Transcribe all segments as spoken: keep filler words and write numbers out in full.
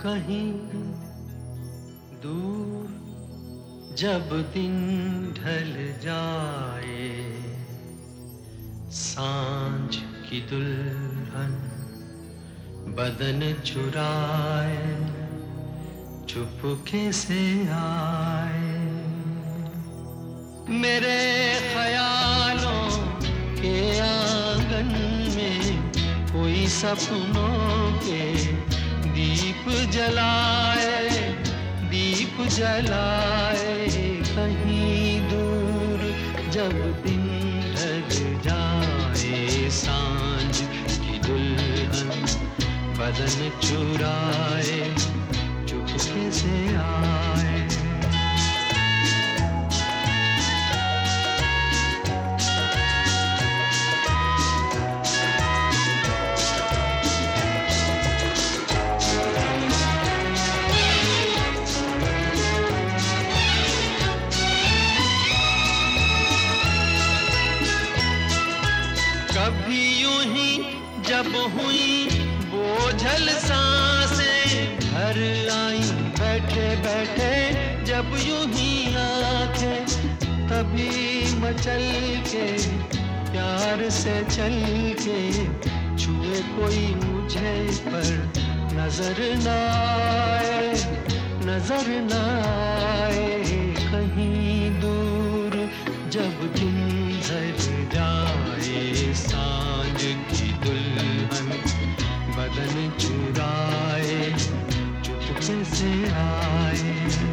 कहीं दूर जब दिन ढल जाए, सांझ की दुल्हन बदन चुराए चुपके से आए। मेरे ख्यालों के आंगन में कोई सपनों के दीप जलाए, दीप जलाए। कहीं दूर जब दिन ढल जाए, सांझ की दुल्हन बदन चुराए चुपके से आए। कभी यूं ही जब हुई बोझल सांसें भर आई, बैठे बैठे जब यूं ही आंखें, तभी मचल के प्यार से चल के छुए कोई मुझे पर नजर न आए, नजर न आए। कहीं दूर जब दिन ढल जाए, सांझ की दुल्हन बदन चुराए चुपके से आए।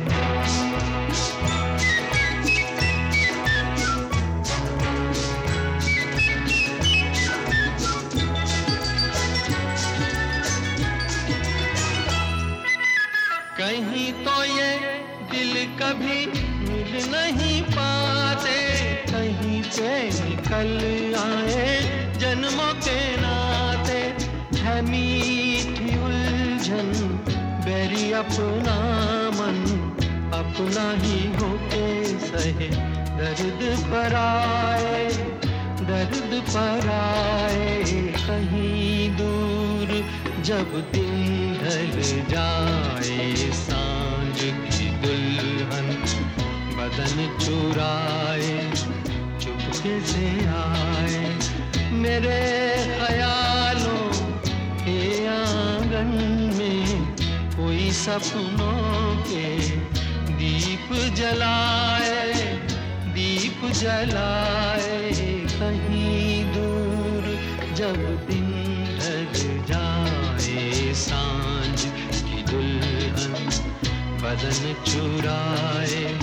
कहीं तो ये दिल कभी मिल नहीं पाते, कहीं पे निकल आए जन्मों के नाते। है मीठी उलझन बेरी अपना मन, अपना ही होके सहे दर्द पर आए, दर्द पर आए। कहीं दूर जब दिन ढल जाए, सांझ की दुल्हन बदन चुराए चुपके से आए। मेरे ख्यालों के आंगन में कोई सपनों के दीप जलाए, दीप जलाए। कहीं दूर जब दिन ढल जाए, सांझ की दुल्हन बदन चुराए